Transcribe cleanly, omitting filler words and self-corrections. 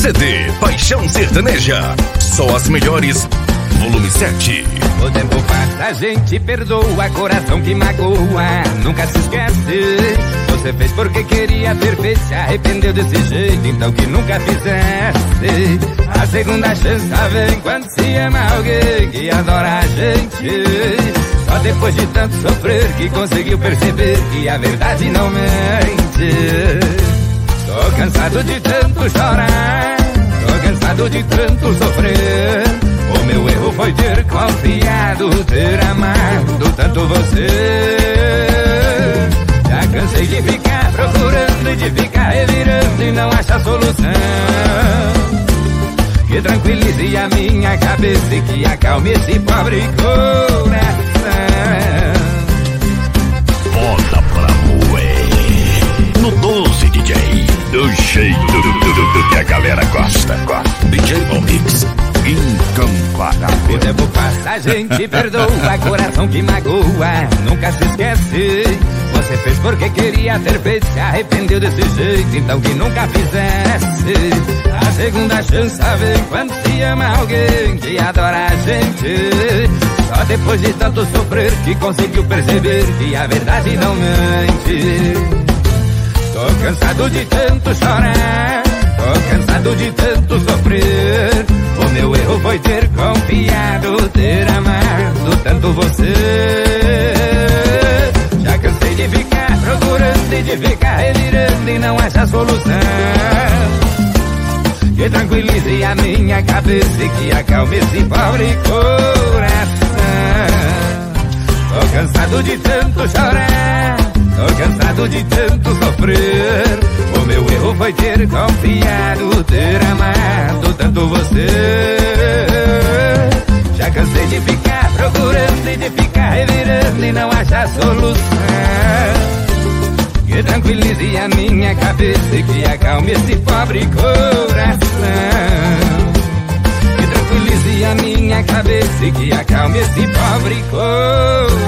CD Paixão Sertaneja. Só as melhores. Volume 7. O tempo passa, a gente perdoa, coração que magoa, nunca se esquece. Você fez porque queria ter feito, se arrependeu desse jeito, então que nunca fizesse. A segunda chance vem quando se ama alguém que adora a gente. Só depois de tanto sofrer que conseguiu perceber que a verdade não mente. Tô cansado de tanto chorar, tô cansado de tanto sofrer. O meu erro foi ter confiado, ter amado tanto você. Já cansei de ficar procurando e de ficar revirando e não achar solução que tranquilize a minha cabeça e que acalme esse pobre coração. Bota pra moer no 12, DJ. Do jeito que a galera gosta. DJ Omix. Incomparável. O tempo passa, a gente perdoa, coração que magoa, nunca se esquece. Você fez porque queria ter feito, se arrependeu desse jeito, então que nunca fizesse. A segunda chance vem quando se ama alguém que adora a gente. Só depois de tanto sofrer que conseguiu perceber que a verdade não mente. Tô cansado de tanto chorar, tô cansado de tanto sofrer. O meu erro foi ter confiado, ter amado tanto você. Já cansei de ficar procurando e de ficar revirando e não achar solução que tranquilize a minha cabeça e que acalme esse pobre coração. Tô cansado de tanto chorar, tô cansado de tanto sofrer. O meu erro foi ter confiado, ter amado tanto você. Já cansei de ficar procurando e de ficar revirando e não achar solução que tranquilize a minha cabeça e que acalme esse pobre coração. Que tranquilize a minha cabeça e que acalme esse pobre coração.